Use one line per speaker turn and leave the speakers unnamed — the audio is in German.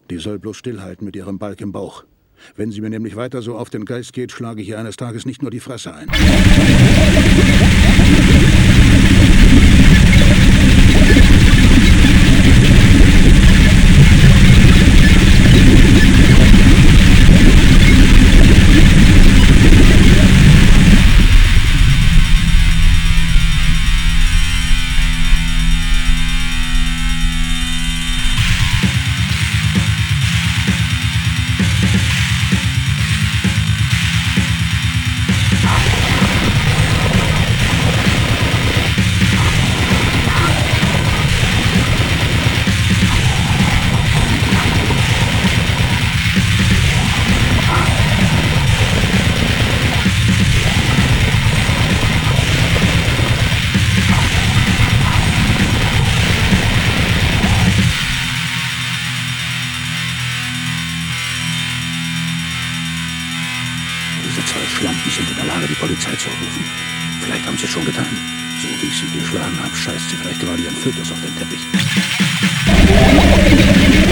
Die soll bloß stillhalten mit ihrem Balk im Bauch. Wenn sie mir nämlich weiter so auf den Geist geht, schlage ich ihr eines Tages nicht nur die Fresse ein.
Diese zwei Schlampen sind in der Lage, die Polizei zu rufen. Vielleicht haben sie es schon getan. So wie ich sie geschlagen habe, scheißt sie vielleicht gerade ihren Fötus auf den Teppich.